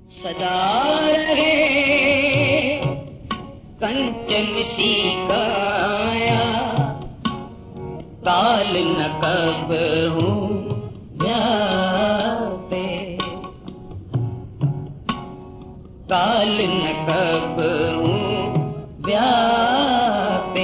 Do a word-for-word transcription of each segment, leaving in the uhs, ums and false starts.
सदा रहे कंचन सी काया, काल न कब हूँ व्यापे, काल न कब हूँ व्यापे।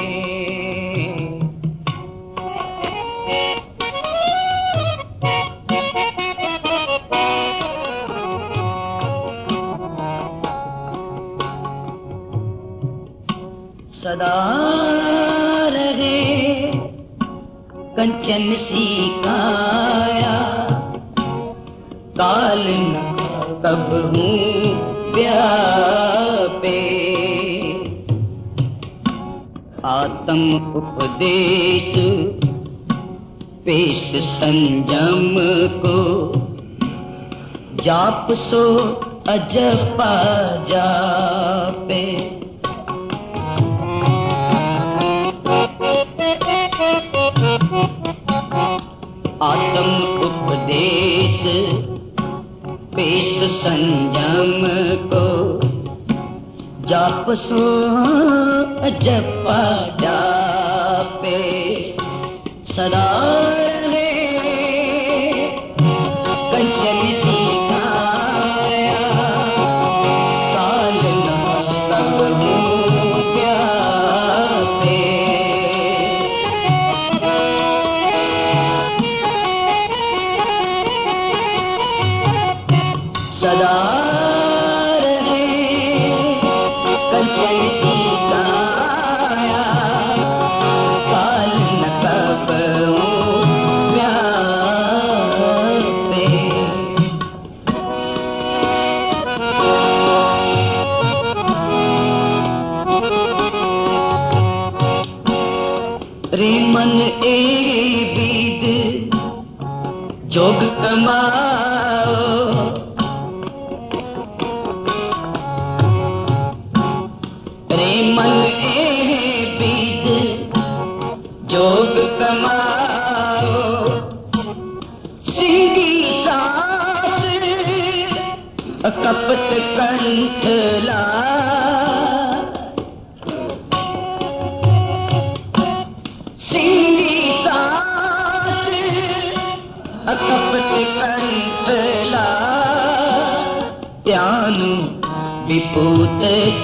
सदा रहे कंचन सी काया, काल न कब हूँ व्यापे। आत्म उपदेश पेश संयम को, जाप सो अजपा जापे। आत्म उपदेश पेश संयम को, जाप सो जपा जापे। सदा रहे कंचन सी काया, काल न कब हूँ व्यापे। सदा रहे कंचन सी काया, काल न कब हूँ व्यापे। रे मन ए विद जोग कमाओ, मन ए विद जोग कमाओ। सिंगी सास कपट कंठ ला, सिंगी सास कपट कंठ ला। ध्यान विभूत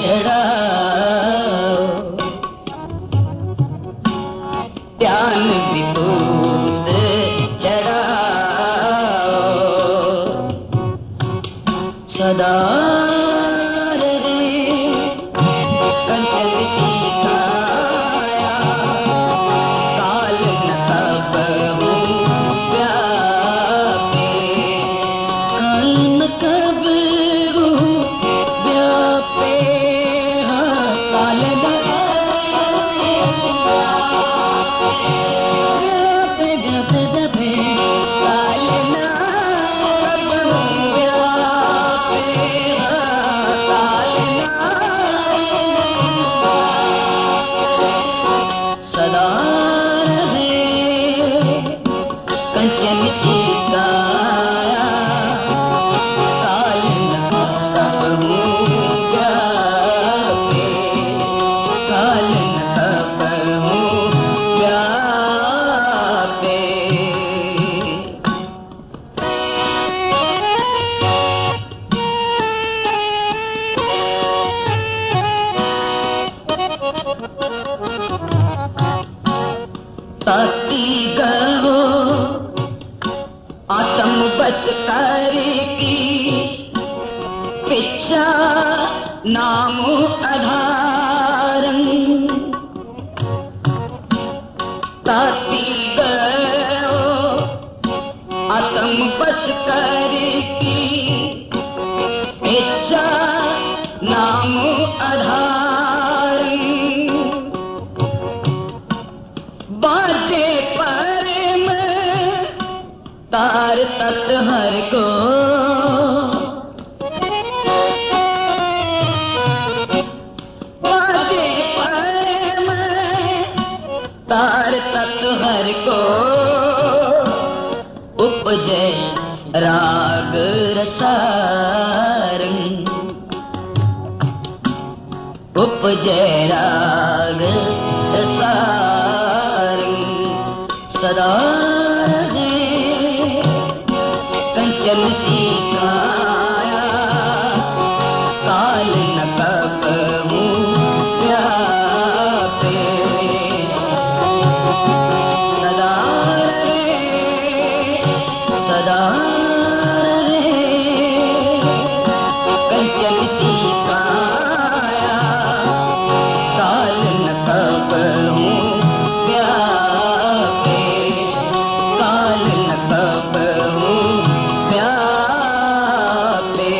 चढ़ाओ, ध्यान विभूत चढ़ाओ। सदा रहे कंचन सी काया, काल न कब हूँ व्यापे। काल न कब हूँ व्यापे, हाँ काल न व्यापे व्यापे व्यापे। काल न कब हूँ व्यापे, हाँ काल न। सदा रहे कंचन सी काया, काल न कब हूँ व्यापे, काल न कब हूँ व्यापे। ताती गहो आत्म बस कर की, पिछा नामो आधारं। ताती गहो आत्म बस कर की, पिछा नामो आधारं। बाजे परम तार तत हर को, बाजे परम तार तत हर को। उपजे राग रसार उपजे राग सारंग सदा रहे कंचन सी काया काल न कबहू व्यापे सदा रहे सदा कंचन सी काया काल न कबहू व्यापे काल न कबहू व्यापे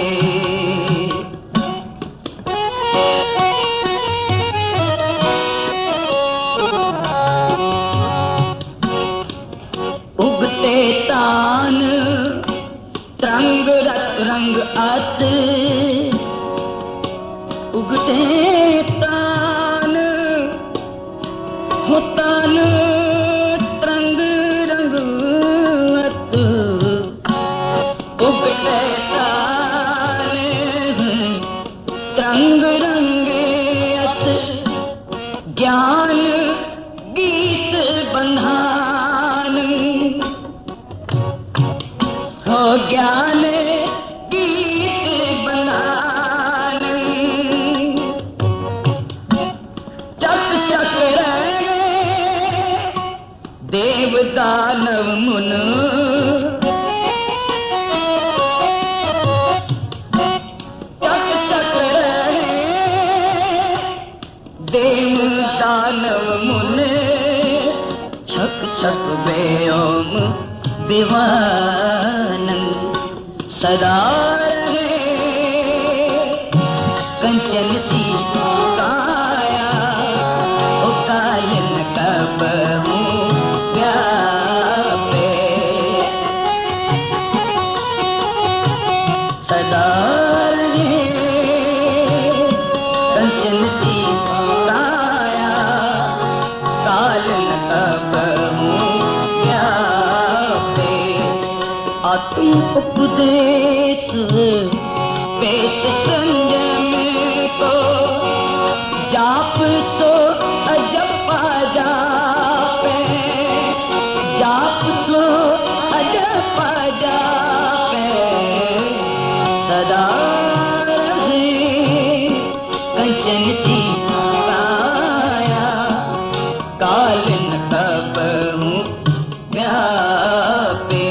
उगते तान तरंग रत रंग अत उगते तान हो तान तरंग रंग अत उगते तान तरंग रंग अत ज्ञान गीत बंधान हो ज्ञान गीत बंधान चक चक रहे देव दानव मुन चक चक रहे देव दानव मुन छक छक व्योम विवानंद सदा रहे कंचन सी काया ओ काल न कबहू व्यापे सदा रहे कंचन सी काया काल न कबहू व्यापे आत्म उपदेश पेश संयम को जाप सो अजपा जापे जाप सो अजपा जापे सदा रहे कंचन सी काया काल न कबहू व्यापे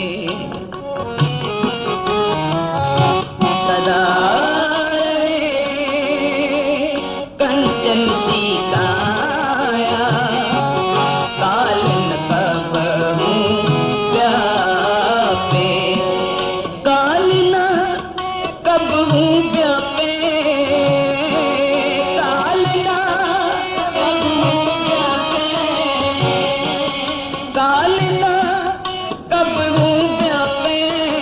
सदा रहे कंचन सी काया काल न कबहू व्यापे काल न कबहू व्यापे काल न कबहू व्यापे काल न कबहू व्यापे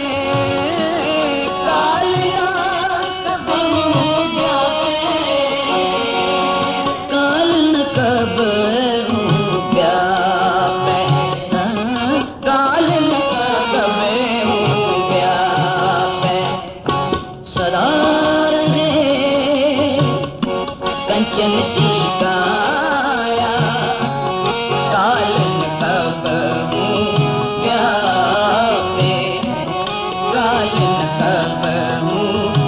काल न कबहू व्यापे काल न कबहू व्यापे काल न कबहू व्यापे सदा रहे कंचन सी काया काल न कबहू व्यापे काल न कबहू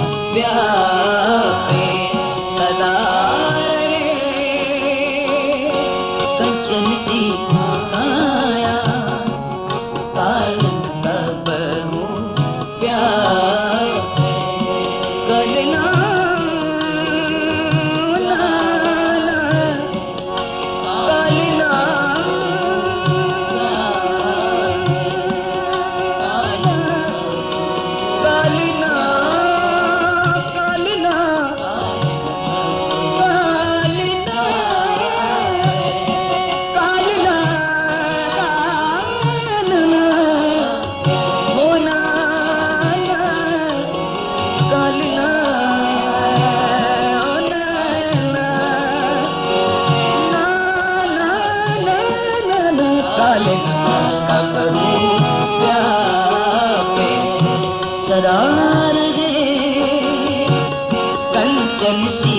व्यापे सदा रहे कंचन सी काया काल न कबहू व्यापे कल ना सदा रहे कंचन सी